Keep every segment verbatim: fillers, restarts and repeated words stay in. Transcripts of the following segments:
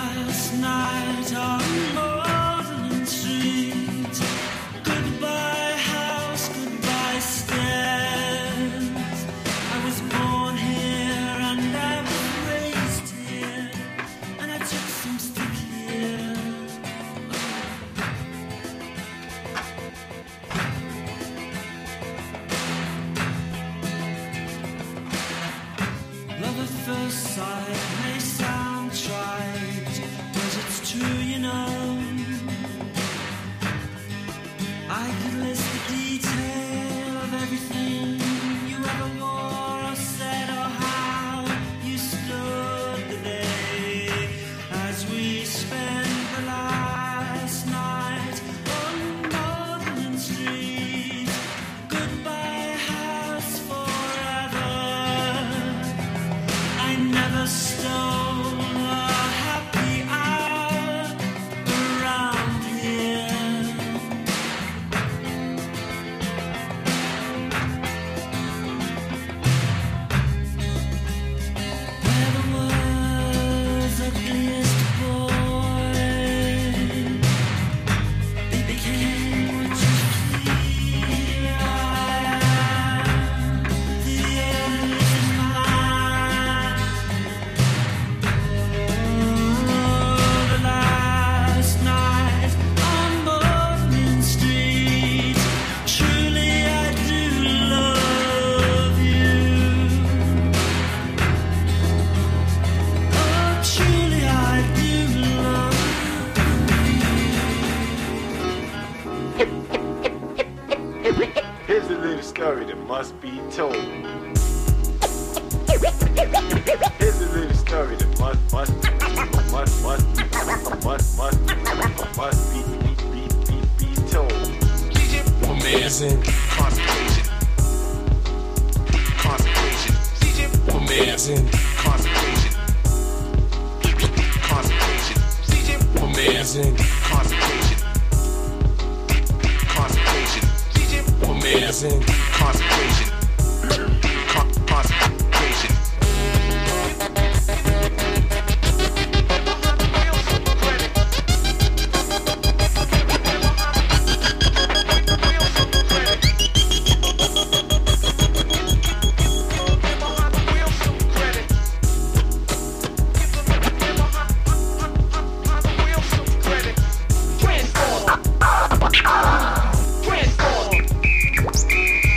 Transform.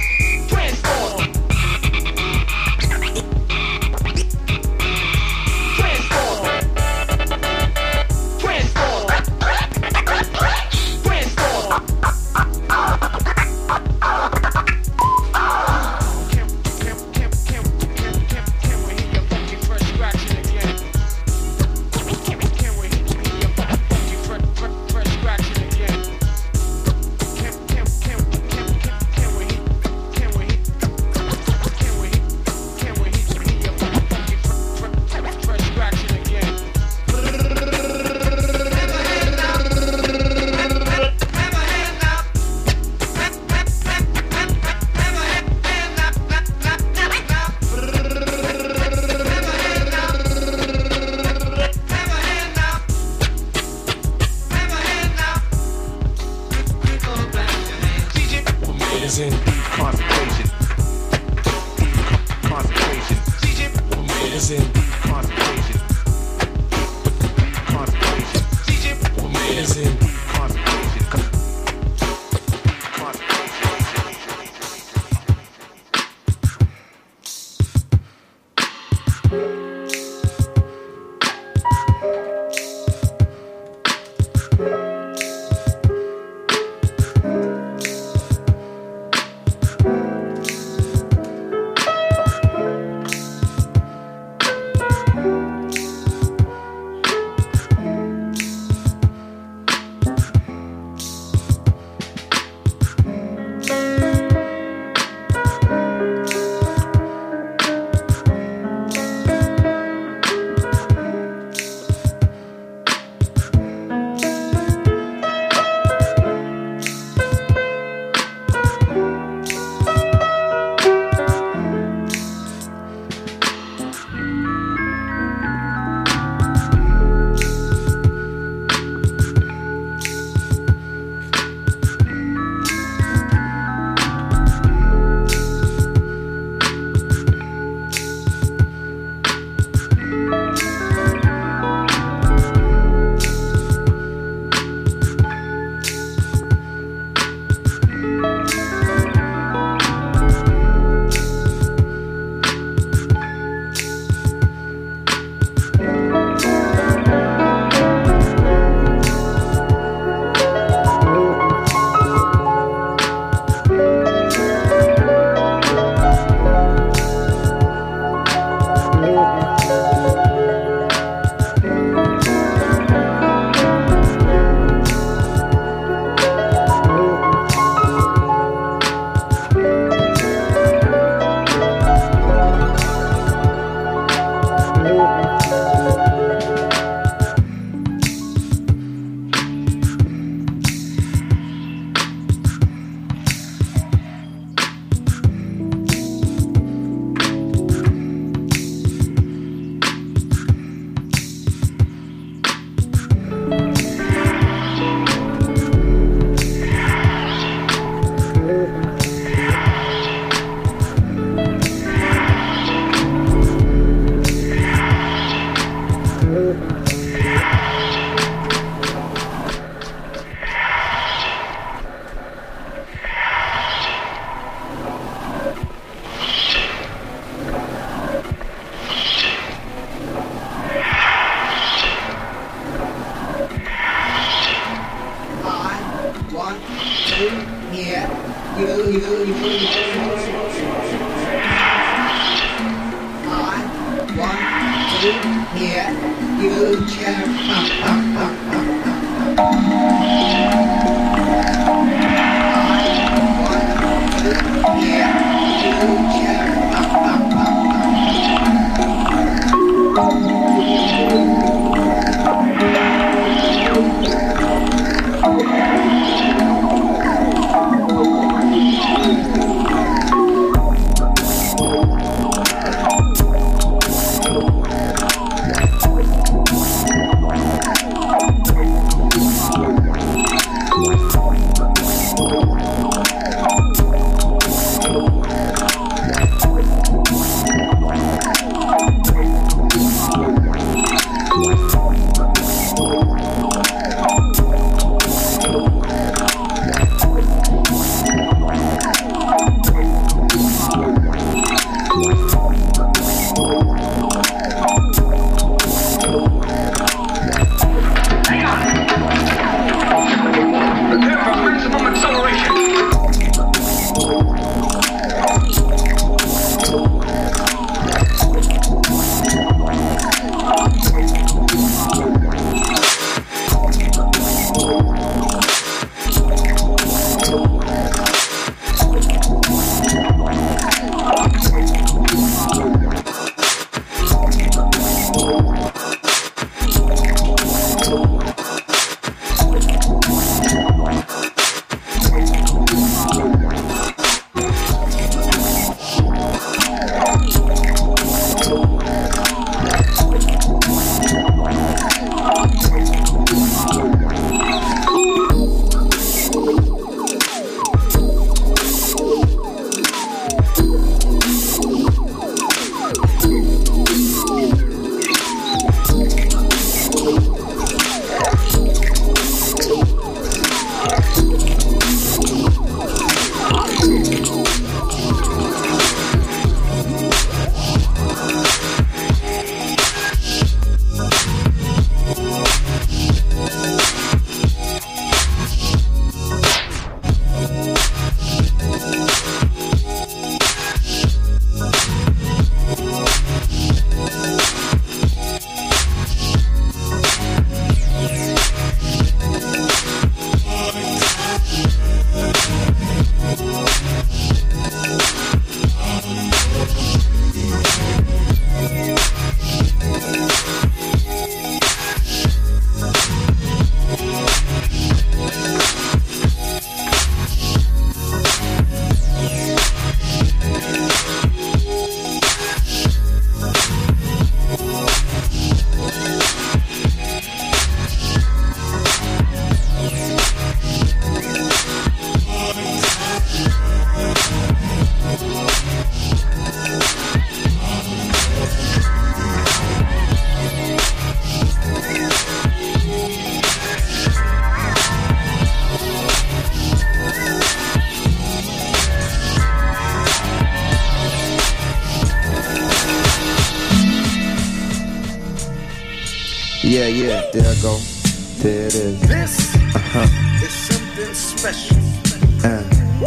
Yeah, yeah, there I go. There it is. This uh-huh. is something special. Uh.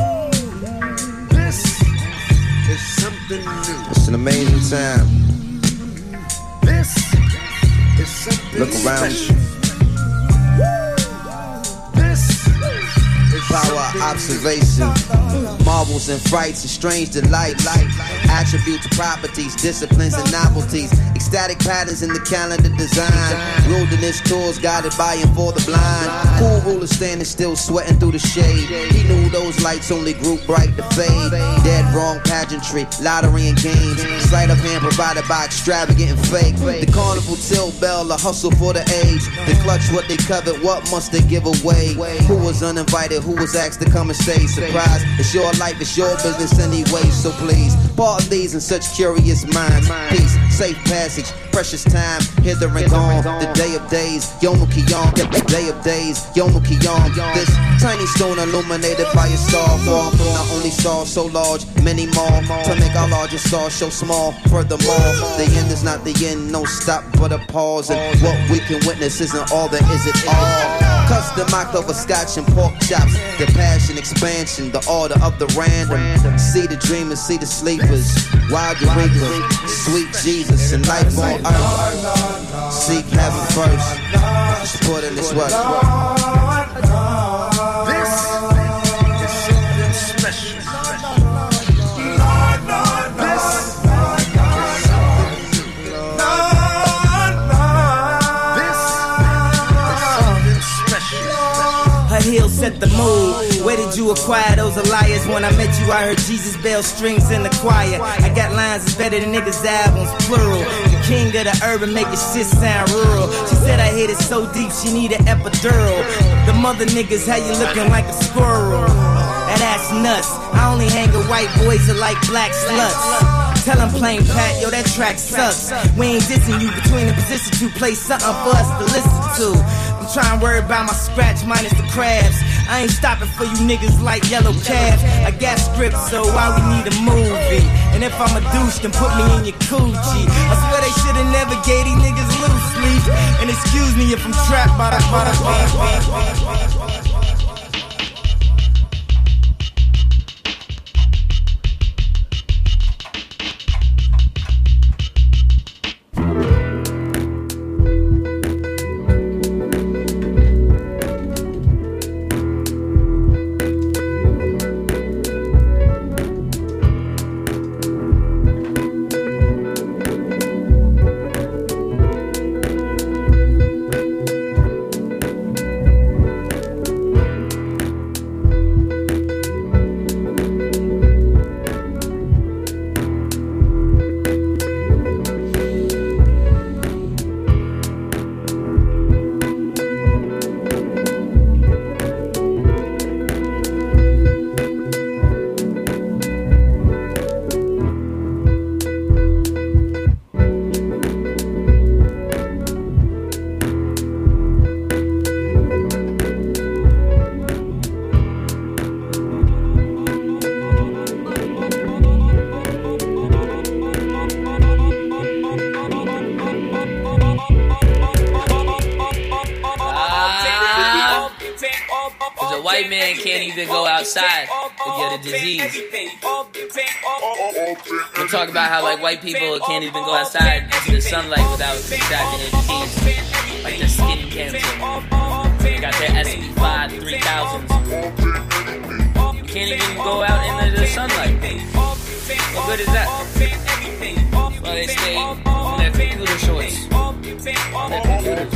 This is something new. It's an amazing time. This is something Look around special. This is power, observation, marvels and frights and strange delights, attributes, properties, disciplines and novelties, ecstatic patterns in the calendar design, wilderness tours guided by and for the blind, cool ruler standing still sweating through the shade. He knew those lights only grew bright to fade. Dead wrong pageantry, lottery and games, sleight of hand provided by extravagant and fake. The carnival till bell, a hustle for the age. They clutch what they covet, what must they give away? Who was uninvited, who was asked to come and stay? Surprise, it's your life, it's your business anyway, so please part these in such curious minds. Peace, safe passage, precious time, hither and gone. The day of days, Yom Kippur, the day of days, Yom Kippur. This tiny stone illuminated by a star, far from the only star so large, many more to make our largest star show small. Furthermore, the end is not the end, no stop but a pause, and what we can witness isn't all that is it all. Custom mocked over scotch and pork chops, the passion, expansion, the order of the random. See the dreamers, see the sleepers, wild Eureka, sweet Jesus, and life on earth. Seek heaven first. Supporting this work. This is something special. Heels set the mood. Where did you acquire those liars? When I met you, I heard Jesus bell strings in the choir. I got lines that's better than niggas' albums, plural. The king of the urban, make your shit sound rural. She said I hit it so deep, she need an epidural. The mother niggas, how you looking like a squirrel? That ass nuts. I only hang with white boys that like black sluts. Tell them plain Pat, yo, that track sucks. We ain't dissing you between the positions to play something for us to listen to. I'm trying to worry about my scratch minus the crabs. I ain't stopping for you niggas like yellow calves. I got scripts, so why we need a movie? And if I'm a douche, then put me in your coochie. I swear they should've never gave these niggas loose sleep. And excuse me if I'm trapped by the by the beat. We'll talk about how like white people can't even go outside into the sunlight without contracting a disease, like their skin cancer. They got their S P five three thousands. You can't even go out into the sunlight. What good is that? Well, they stay in their computer shorts. Their computers.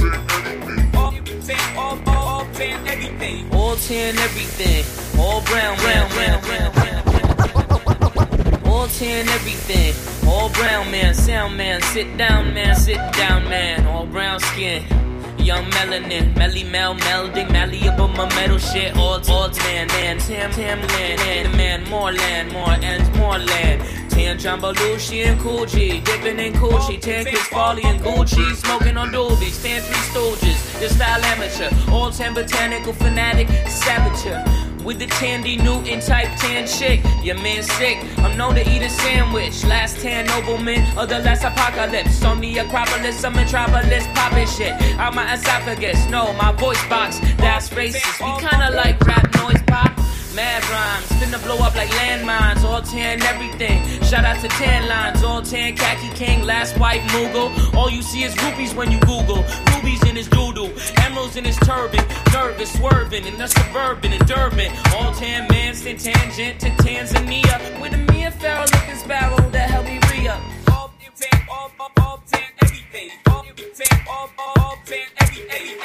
All tan everything. All brown, brown, brown, brown, brown. All tan everything. All brown man, sound man, sit down man, sit down man. All brown skin. Young melanin, melly mel, melding, malleable, my metal shit, all, all tan, man, tam, tam, land, and man, more land, more ends, more land. Tan Jambalushi and Coochie, dipping in Coochie, tan Chris Farley and Gucci, smoking on doobies, tan Three Stooges, this style amateur, all tan botanical fanatic, saboteur. With the Tandy Newton type tan chick, your man sick, I'm known to eat a sandwich. Last tan nobleman of the last apocalypse. On the Acropolis, I'm metropolis, poppin' shit out my esophagus. No, my voice box, that's racist. We kinda like rap noise pop. Mad rhymes, finna blow up like landmines. All tan everything, shout out to tan lines. All tan khaki king, last white Mughal. All you see is rupees when you Google. Rubies in his doodle, emeralds in his turban. Nervous, swerving in the suburban in Durban. All tan man, sent tangent to Tanzania. With a Mia Farrow looking sparrow that helped me re-up. All tan, all, all, all tan, everything. All tan, all, all, all tan, everything.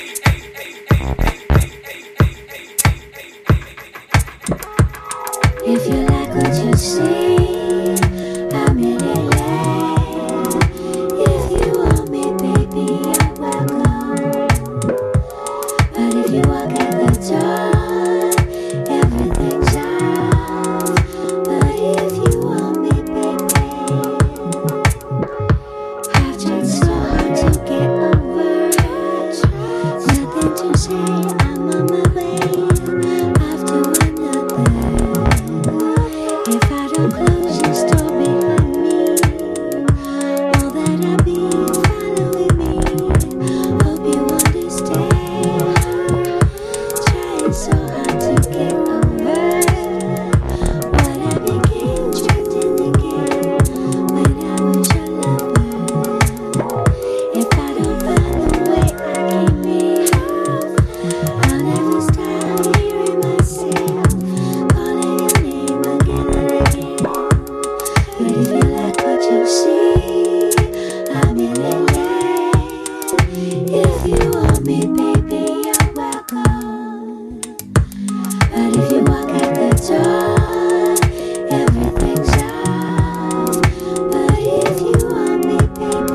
If you like what you see, I'm in L A. If you want me, baby, you're welcome. But if you walk out the door, everything's off. But if you want me, baby, I've tried so hard to get over it. Nothing to say, I'm on my way. After another. If I don't close this door behind me, all that I be following me. Hope you understand. Trying so hard to get over what I became trapped in again when I was your lover. If I don't me, baby, you're welcome. But if you walk out the door, everything's ours. But if you want me, baby,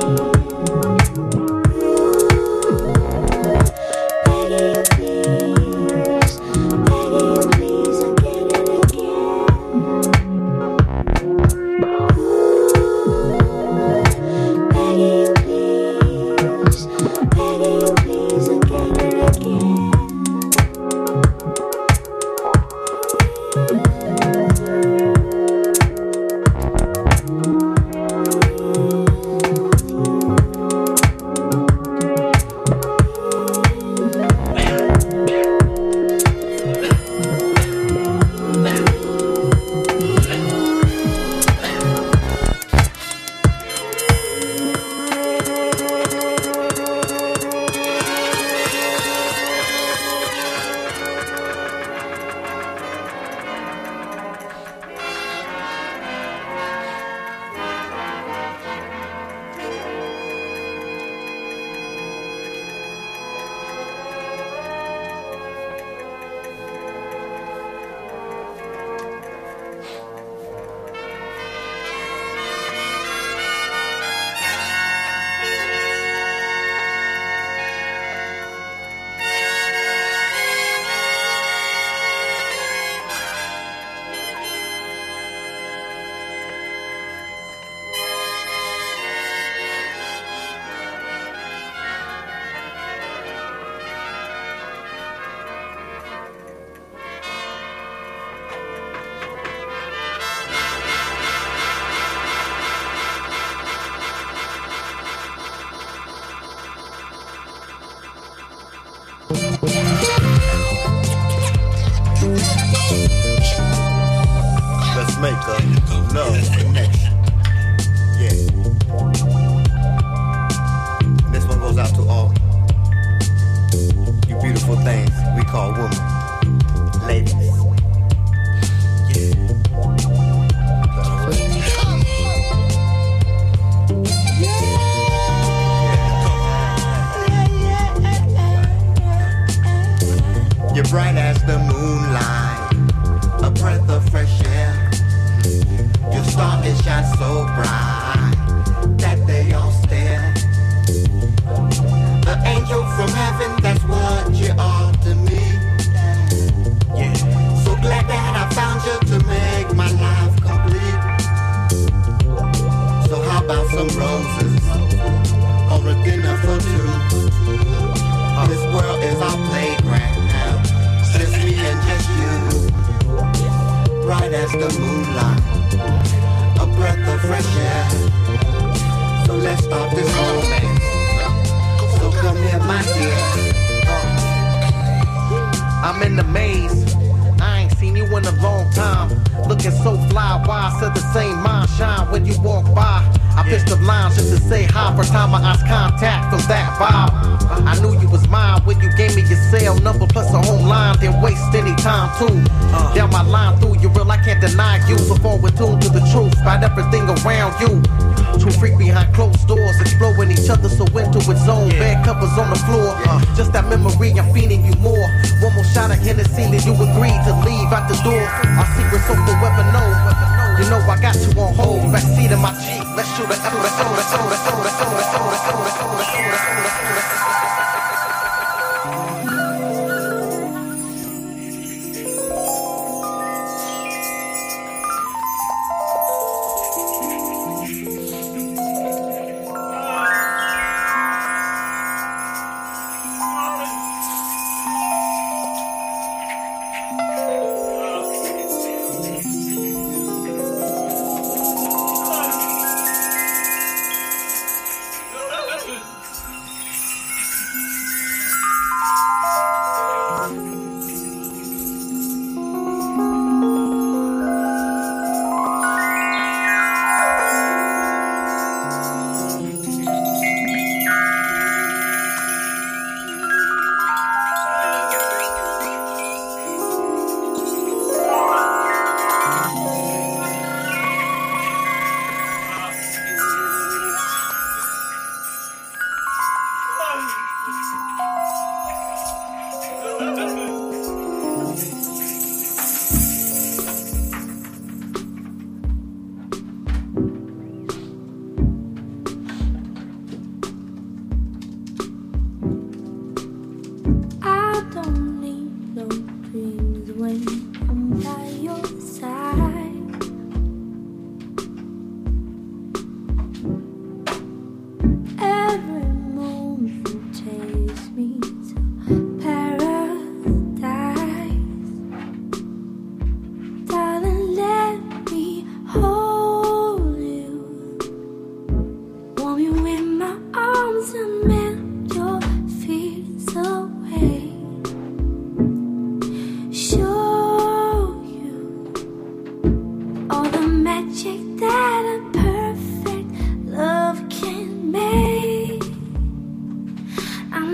ooh, begging please, begging please, again and again. Ooh, begging please, begging please, again and again. Let's make a love connection. Yeah. This one goes out to all you beautiful things we call women. Ladies. Yeah. You're bright as the moonlight, a breath of fresh air. Your starlight shine so bright that they all stare. An angel from heaven, that's what you are to me. Yeah. So glad that I found you to make my life complete. So how about some roses or a dinner for two? This world is our playground. Just me and just you, bright as the moonlight, a breath of fresh air. So let's start this romance. So come here, my dear. I'm in the maze. I ain't seen you in a long time. Looking so fly, why I said the same mind shine when you walk by. I pitched the lines just to say hi. First time I lost contact from that vibe. I knew you was mine when you gave me your cell number plus a home line. Didn't waste any time too. Down my line through you real, I can't deny you. So forward tuned to the truth about everything around you. True freak behind closed doors, exploring each other so into its zone. Bed covers on the floor. Just that memory, I'm feeding you more. One more shot of Hennessy and you agreed to leave out the door. Our secrets so forever know. You know I got you on hold, backseat of my Jeep. Let's shoot an episode, episode, episode, episode, episode, episode, episode, episode, episode, episode.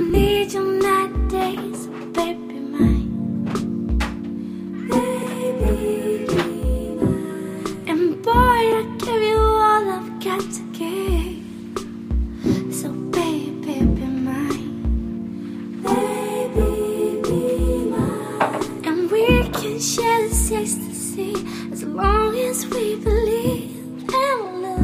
need you nowadays, baby mine. Baby mine. And boy, I give you all I've got to give. So baby, be mine. Baby, be mine. And we can share this ecstasy as long as we believe in love.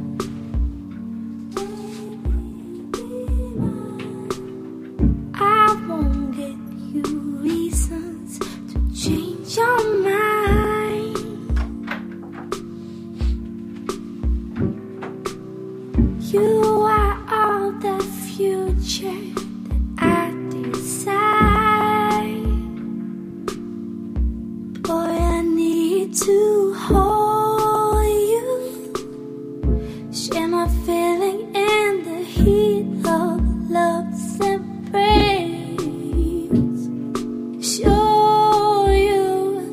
I won't give you reasons to change your mind. You are all the future that I desire. Boy, I need to hold you, share my feeling in the heat of love's embrace. Show you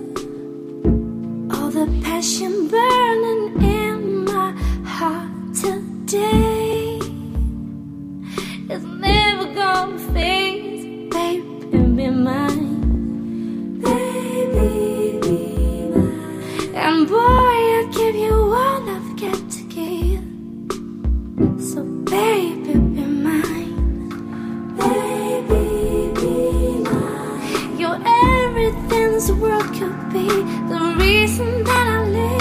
all the passion burning in my heart today. It's never gonna fade, baby, be mine. Baby, be mine. And boy, I give you all I've got to give. So baby, be mine. Baby, be mine. You're everything this world could be, the reason that I live.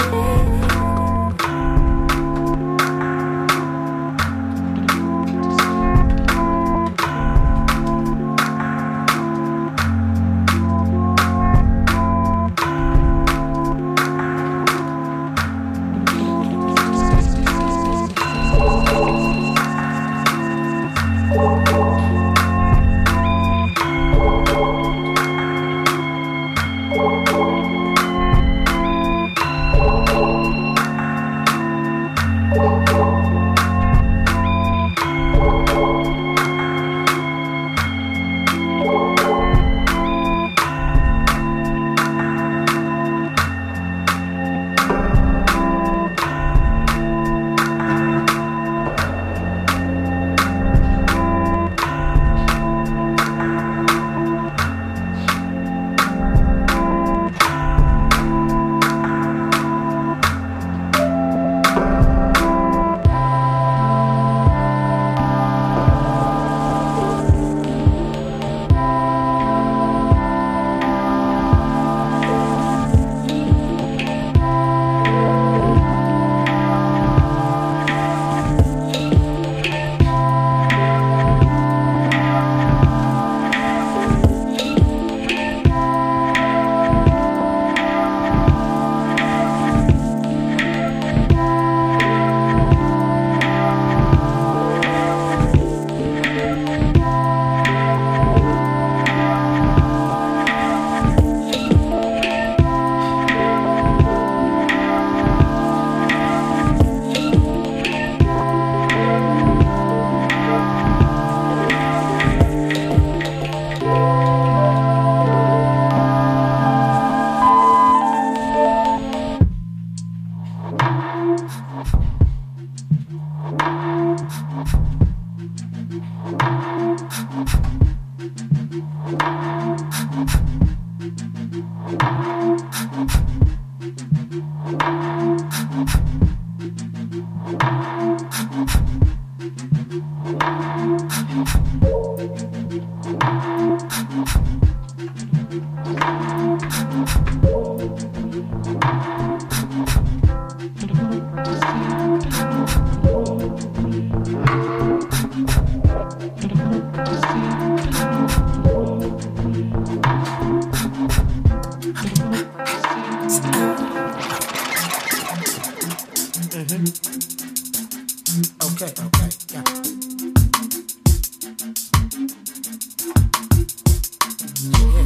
Okay, okay, yeah. Yeah.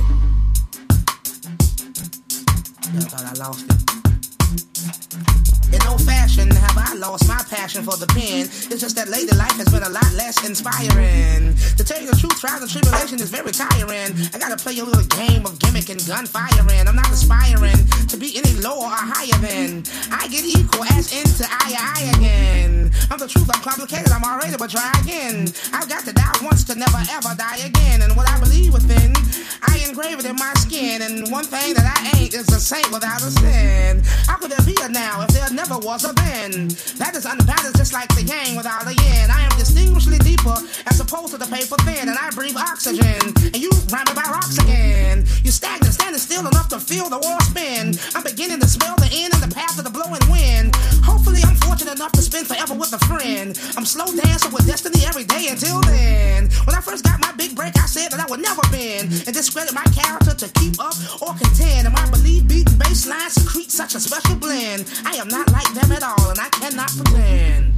Yeah, I thought I lost it. In old fashion, have I lost my passion for the pen. It's just that lately life has been a lot less inspiring. To tell you the truth, trials and tribulation is very tiring. I gotta play a little game of gimmick and gunfiring. I'm not aspiring to be any lower or higher than. I get equal as into I, I again. I'm the truth, I'm complicated, I'm already, but try again. I've got to die once to never ever die again. And what I believe within, I engrave it in my skin. And one thing that I ain't is a saint without a sin. How could there be a now if there never was a then? That is unbalanced just like the yang without a yin. I am distinguishedly deeper as opposed to the paper thin. And I breathe oxygen, and you rhyme about rocks again. You're stagnant, standing still enough to feel the world spin. I'm beginning to smell the end and the path of the blowing wind. Hopefully I'm fortunate enough to spend forever with a friend. I'm slow dancing with destiny every day until then. When I first got my big break, I said that I would never bend and discredit my character to keep up or contend. And my belief beating bass lines secrete such a special blend. I am not like them at all, and I cannot pretend.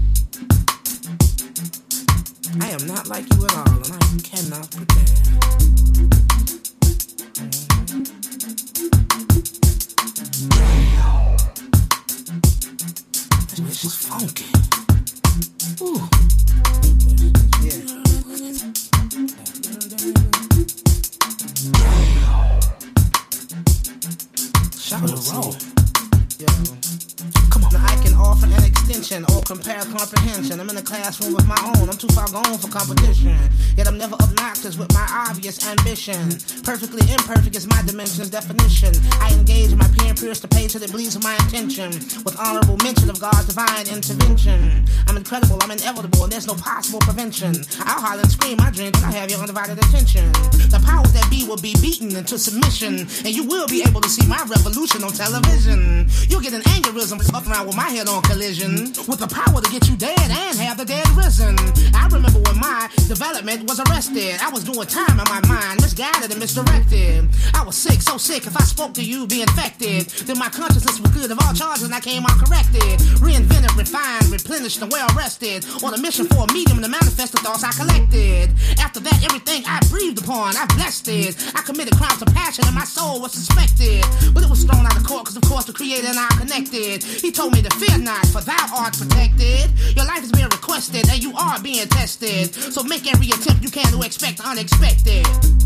I am not like you at all, and I cannot pretend. This is funky. Ooh. Yeah. Shout out to roll. Yeah. Come on. Now I can offer an extension or compare comprehension. I'm in a classroom of my own. I'm too far gone for competition. Yet I'm never obnoxious with my obvious ambition. Perfectly imperfect is my dimension's definition. I engage my pen pierce the page till it bleeds with my intention. With honorable mention of God's divine intervention. I'm incredible, I'm inevitable, and there's no possible prevention. I'll holler and scream my dream, but I have your undivided attention. The powers that be will be beaten into submission, and you will be able to see my revolution on television. You'll get an aneurysm up around with my head on collision. With the power to get you dead and have the dead risen. I remember when my development was arrested. I was doing time in my mind, misguided and misdirected. I was sick, so sick, if I spoke to you, be infected. Then my consciousness was good of all charges and I came out corrected. Reinvented, refined, replenished, and well rested. On a mission for a medium to manifest the thoughts I collected. After that, everything I breathed upon, I blessed it. I committed crimes of passion and my soul was suspected. But it was thrown out of court because of course the Creator and I connected. He told me to fear not, for thou art protected. Your life is being requested and you are being tested. So make every attempt you can to expect the unexpected.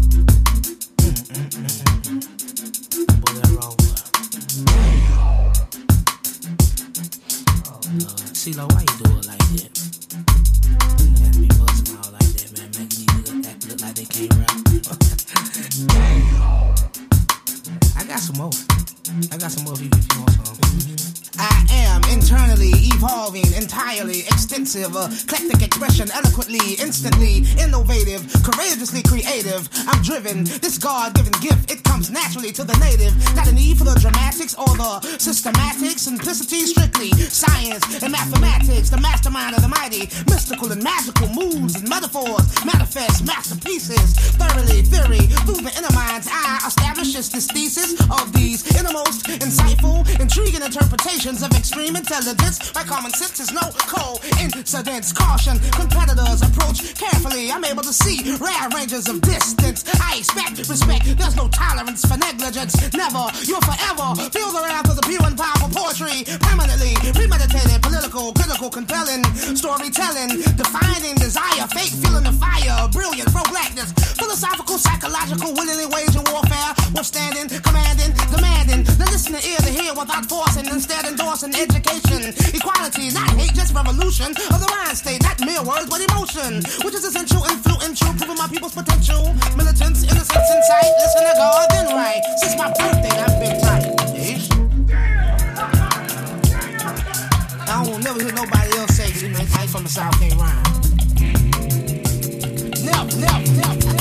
CeeLo, why you do it like that? You had me busting all like that, man. Making these niggas act look like they can't rap. I got some more. I got some more if you, if you want some. I am internally evolving, entirely extensive, uh, eclectic expression, eloquently, instantly, innovative, courageously creative. I'm driven, this God-given gift, it comes naturally to the native. Not a need for the dramatics or the systematic, simplicity, strictly science and mathematics. The mastermind of the mighty, mystical and magical moves and metaphors, manifest masterpieces. Thoroughly, theory, through the inner mind's eye, establishes this thesis of these innermost, insightful, intriguing interpretations of extreme intelligence. My common sense is no coincidence. Caution, competitors approach carefully. I'm able to see rare ranges of distance. I expect respect. There's no tolerance for negligence. Never, you'll forever feel the wrath of the pure and powerful poetry. Permanently premeditated, political, critical, compelling storytelling, defining desire, fake feeling the fire, brilliant pro-blackness, philosophical, psychological, willingly waging warfare, withstanding, commanding, demanding the listener ear to hear without forcing, instead endorsing education, equality, not hate, just revolution of the mind state, not mere words but emotion, which is essential, influential, proving my people's potential, militants, innocence, insight, listen to God, then right. Since my birthday, I've been tight. I don't never hear nobody else say that man, I from the South can't rhyme. Never, never, never.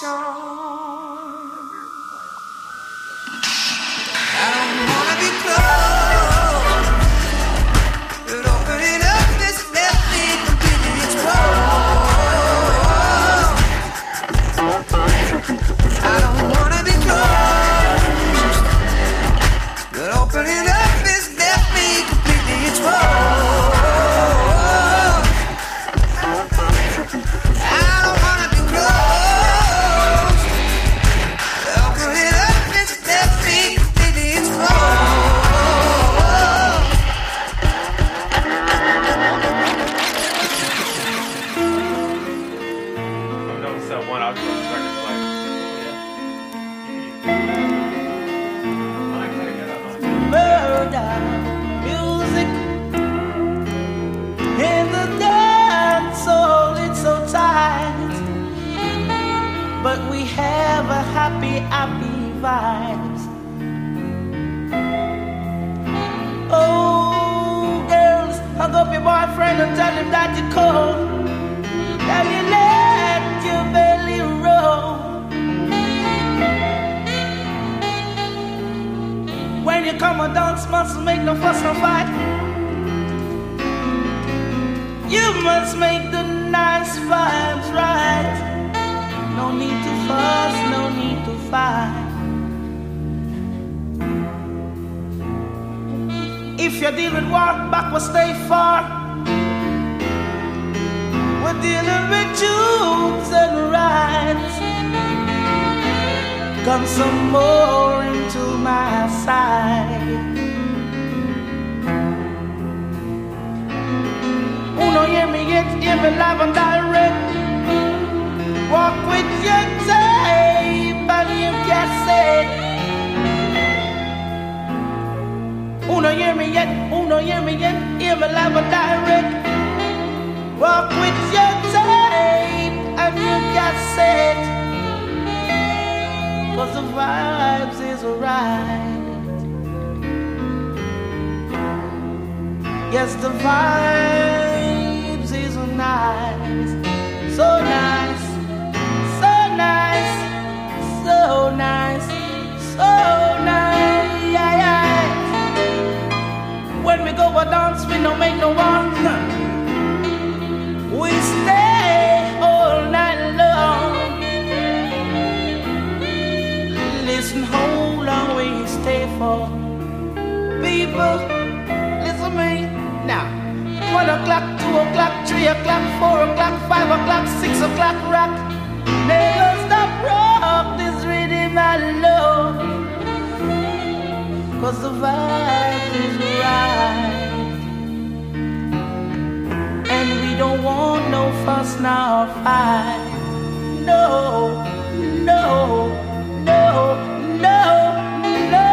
I don't wanna be close, but opening up this left me completely exposed. I don't wanna be close, but opening up this left me completely exposed. I don't wanna be close, but opening up this left me completely exposed. I'm done with set one. I'll just let the record play. Murder music in the dance hall, it's so tight, but we have a happy, happy vibes. Oh, girls, hug up your boyfriend and tell him that you're cold. Tell you let your belly roll. When you come and dance, must make no fuss, no fight. You must make the nice vibes right. No need to fuss, no need to fight. If you deal with war, back will stay far. We're dealing with truths and rights. Come some more into my side. Who don't hear me yet, hear me live and direct. Walk with your tape and your cassette. Who don't hear me yet, who don't hear me yet, hear me live and direct. Walk with your tape and your cassette. Cause the vibes is right. Yes, the vibes is nice. So nice, so nice, so nice, so nice. Yeah, yeah. When we go a dance, we don't make no one. We stay all night long. Listen, how long we stay for? People, listen to me now. One o'clock, two o'clock, three o'clock, four o'clock, five o'clock, six o'clock, rock. Never stop rock this rhythm I love. Cause the vibe is right. And we don't want no fuss nor fight. No, no. No, no, no.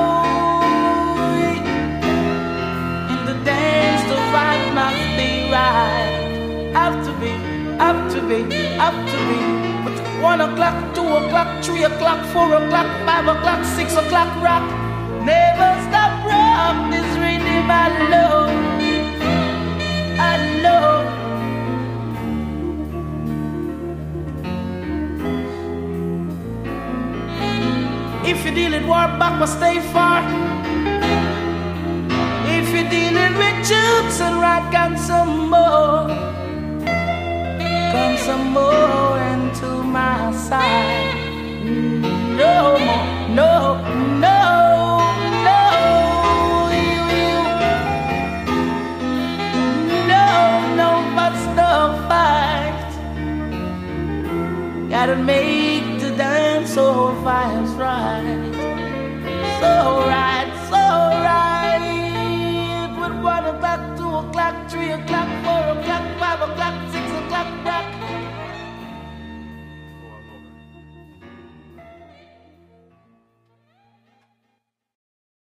In the dance, the vibe must be right. Have to be, have to be, have to be. But one o'clock, two o'clock, three o'clock, four o'clock, five o'clock, six o'clock, rock. Never stop rock this rhythm I love. I love. If you're dealing war, back will stay far. If you're dealing with jukes and right, come some more. Come some more into my side. No more, no, no.